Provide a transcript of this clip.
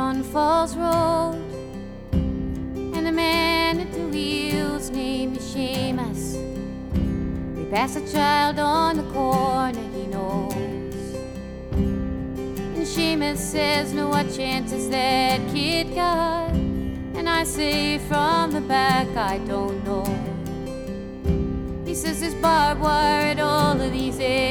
on Falls Road, and the man at the wheel's name is Seamus. We pass a child on the corner he knows, and Seamus says, "No, what chance has that kid got?" And I say from the back, "I don't know." He says, "There's barbed wire at all of these